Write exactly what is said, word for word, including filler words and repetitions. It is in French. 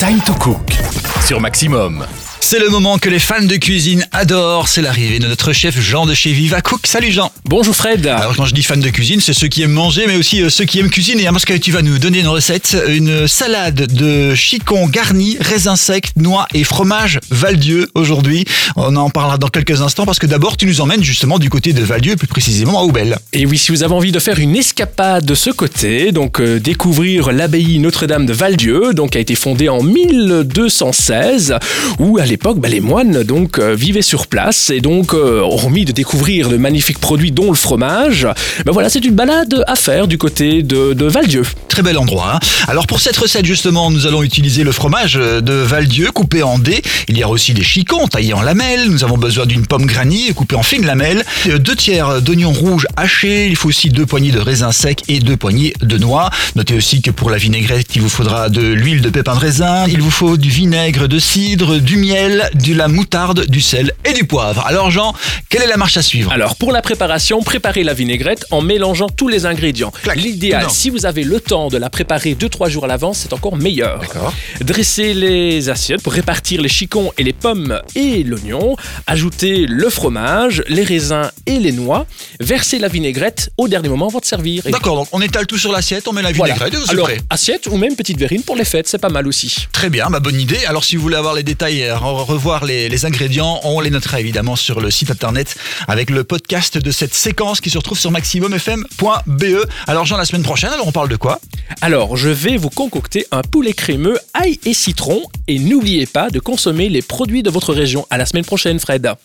Time to Cook sur Maximum. C'est le moment que les fans de cuisine adorent, c'est l'arrivée de notre chef Jean de chez Viva Cook. Salut Jean. Bonjour Fred. Alors quand je dis fans de cuisine, c'est ceux qui aiment manger mais aussi ceux qui aiment cuisiner, hein, parce que tu vas nous donner une recette, une salade de chicon garni, raisins secs, noix et fromage Val-Dieu aujourd'hui. On en parlera dans quelques instants parce que d'abord tu nous emmènes justement du côté de Val-Dieu, plus précisément à Aubel. Et oui, si vous avez envie de faire une escapade de ce côté, donc euh, découvrir l'abbaye Notre-Dame de Val-Dieu, donc qui a été fondée en mille deux cent seize, où à l'époque bah, les moines donc euh, vivaient sur place et donc euh, hormis de découvrir de magnifiques produits dont le fromage, bah, voilà, c'est une balade à faire du côté de, de Val-Dieu. Très bel endroit. Hein. Alors pour cette recette justement, nous allons utiliser le fromage de Val-Dieu coupé en dés. Il y a aussi des chicons taillés en lamelles. Nous avons besoin d'une pomme granny coupée en fines lamelles, deux tiers d'oignons rouges hachés. Il faut aussi deux poignées de raisins secs et deux poignées de noix. Notez aussi que pour la vinaigrette, il vous faudra de l'huile de pépins de raisin. Il vous faut du vinaigre de cidre, du miel, de la moutarde, du sel et du poivre. Alors Jean, quelle est la marche à suivre ? Alors pour la préparation, préparez la vinaigrette en mélangeant tous les ingrédients. Clac. L'idéal, si vous avez le temps de la préparer deux trois jours à l'avance, c'est encore meilleur. D'accord. Dressez les assiettes pour répartir les chicons et les pommes et l'oignon. Ajoutez le fromage, les raisins et les noix. Versez la vinaigrette au dernier moment avant de servir. Et D'accord, donc on étale tout sur l'assiette, on met la voilà. vinaigrette et c'est Alors, prêt. assiette ou même petite verrine pour les fêtes, c'est pas mal aussi. Très bien, bah bonne idée. Alors si vous voulez avoir les détails et revoir les, les ingrédients, on les notera évidemment sur le site internet avec le podcast de cette séquence qui se retrouve sur maximum f m point b e. Alors Jean, la semaine prochaine, alors on parle de quoi ? Alors, je vais vous concocter un poulet crémeux, ail et citron. Et n'oubliez pas de consommer les produits de votre région. À la semaine prochaine, Fred.